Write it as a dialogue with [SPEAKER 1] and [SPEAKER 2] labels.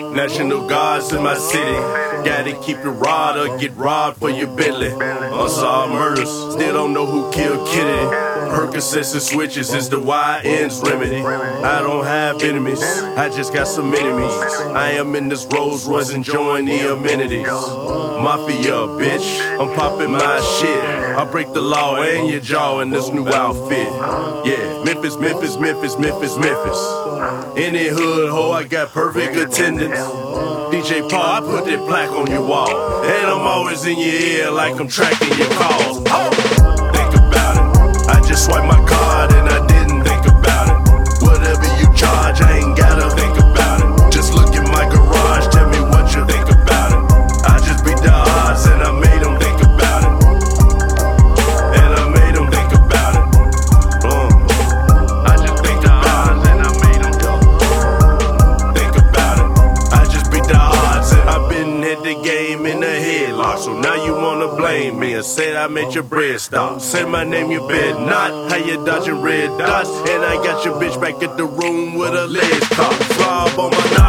[SPEAKER 1] National Guards in my city. Gotta keep it raw or get robbed for your Bentley. Unsolved murders, still don't know who killed Kennedy. Percocets and switches is the YN's remedy. I don't have enemies, I just got some enemies. I am in this Rolls Royce enjoying the amenities. Mafia, bitch, I'm popping my shit. I break the law and your jaw in this new outfit. Yeah, Memphis, Memphis, Memphis, Memphis, Memphis. Any hood hoe, I got perfect attendance. DJ Paul, I put that plaque on your wall. And I'm always in your ear like I'm tracking your calls. Oh! Think about it, I just swiped my card and I didn't think about it. Whatever you charge, I ain't gotta think about it. Just look in my garage, tell me what you think about it. I just beat the odds and I made them think about it. And I made them think about it. I just beat the odds and I made them think about it. I just beat the odds and I've been hit the game in the headlock. So now you wanna blame me and say I made your bread stop. Say my name, you bet not. How you dodging red dots? And I got your bitch back at the room with her legs cocked. Slob on my